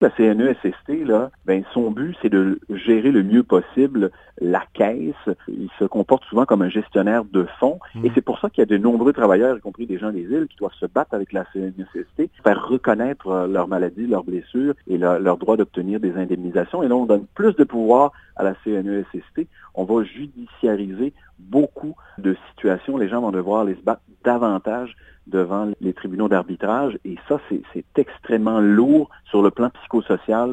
La CNESST, là, son but, c'est de gérer le mieux possible la caisse. Il se comporte souvent comme un gestionnaire de fonds. Et c'est pour ça qu'il y a de nombreux travailleurs, y compris des gens des îles, qui doivent se battre avec la CNESST, faire reconnaître leurs maladies, leurs blessures et leur droit d'obtenir des indemnisations. Et là, on donne plus de pouvoir à la CNESST. On va judiciariser beaucoup de situations. Les gens vont devoir aller se battre davantage devant les tribunaux d'arbitrage. Et ça, c'est extrêmement lourd sur le plan psychosocial